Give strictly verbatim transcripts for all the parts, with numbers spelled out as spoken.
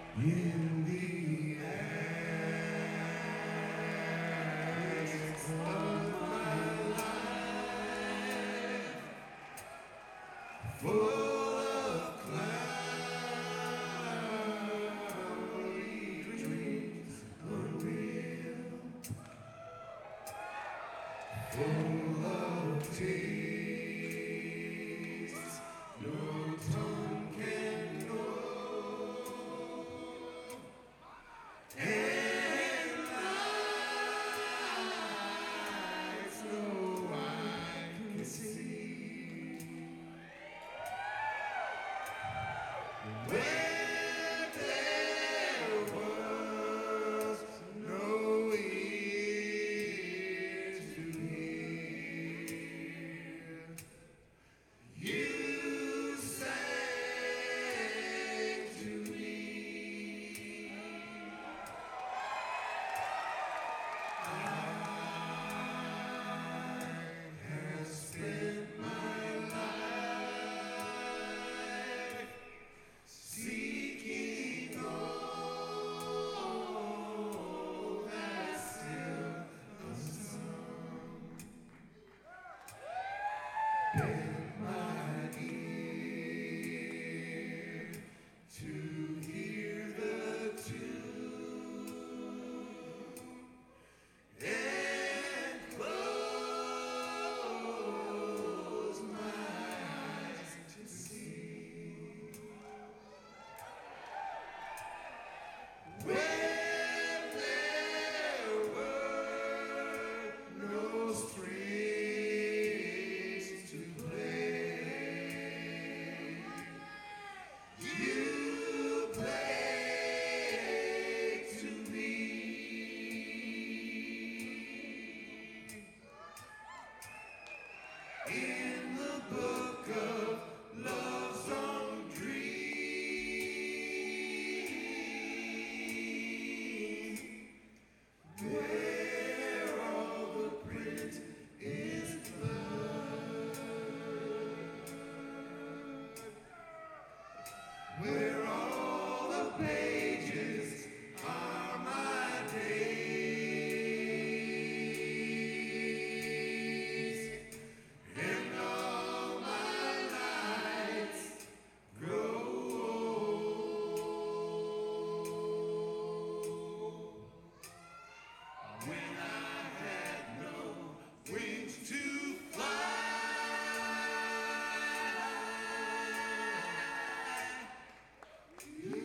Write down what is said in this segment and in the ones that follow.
in the attics of my life, full of cloudy dreams unreal, full of tastes no tongue can know, and lights no eye can see, where there was no ear to hear. You sang to me. I have spent my life seeking all that's still unsung. Bend my ear to hear the tune and close my eyes to see, where there were no strings to play. You played to me. In the book of love's own dream, where all the print is blood, where all the pages are my days, and all my nights grow old. When I had no wings to fly, you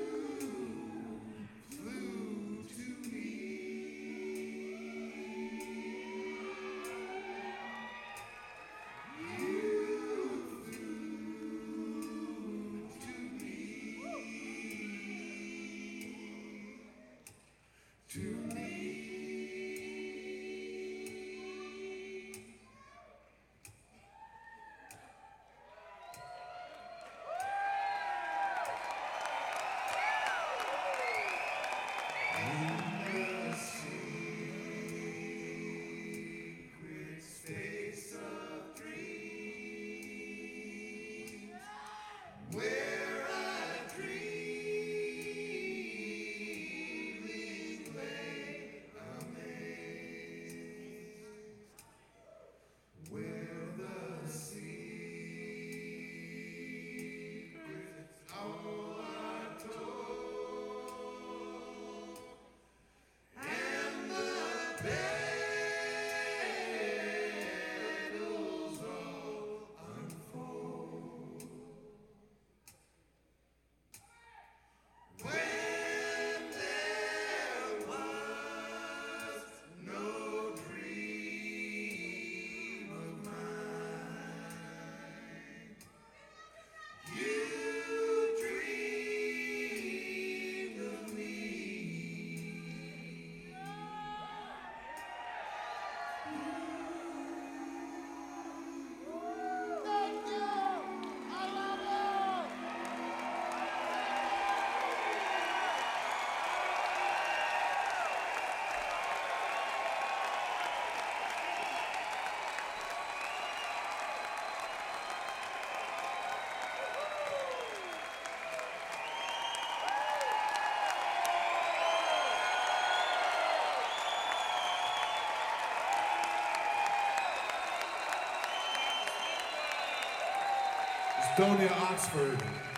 flew to me. You flew to me, to me. In the secret space of dreams, where I dreaming lay. Donia Oxford.